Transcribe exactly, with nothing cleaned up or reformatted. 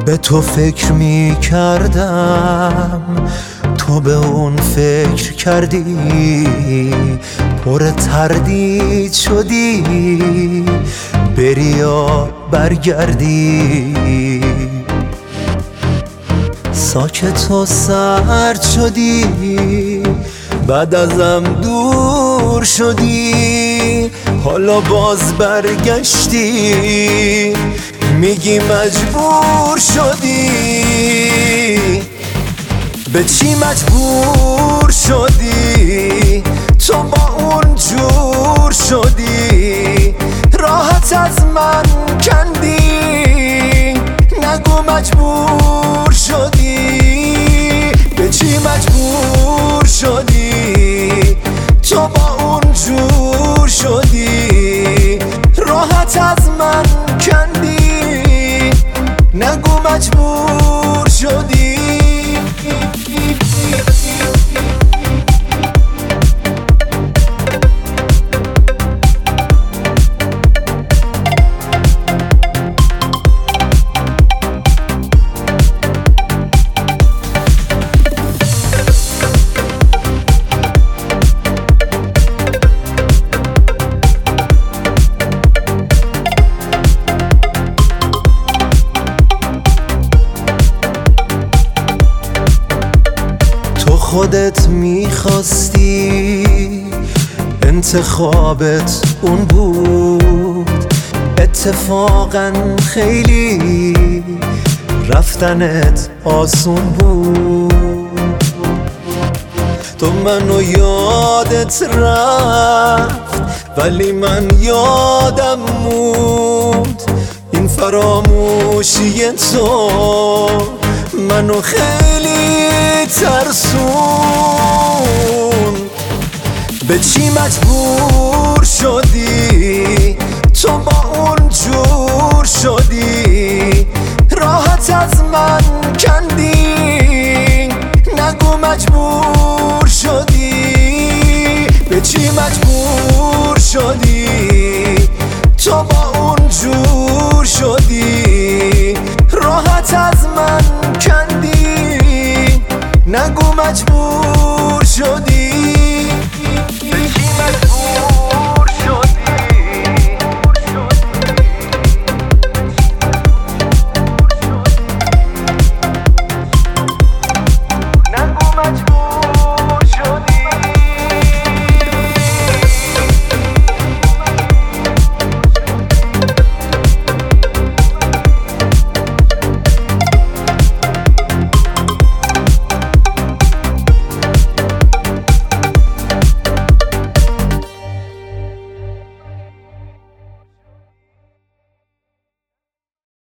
به تو فکر می کردم، تو به اون فکر کردی، پر تردید شدی بری یا برگردی. ساکت و سرد شدی، بعد ازم دور شدی، حالا باز برگشتی میگی مجبور شدی. به چی مجبور شدی؟ تو با اون جور شدی، راحت از من کندی، نگو مجبور شدی. به چی مجبور شدی؟ تو با اون جور شدی، راحت از من کندی، نگو مجبور شدی. خودت میخواستی، انتخابت اون بود، اتفاقا خیلی رفتنت آسون بود. تو منو یادت رفت ولی من یادم موند، این فراموشی تو منو خیلی ترسون. به چی مجبور شدی؟ تو با اون جور شدی، راحت از من کندی، نگو مجبور شدی. به چی مجبور شدی؟ تو با اون جور شدی، راحت از من کندی، نگو مجبور شدی.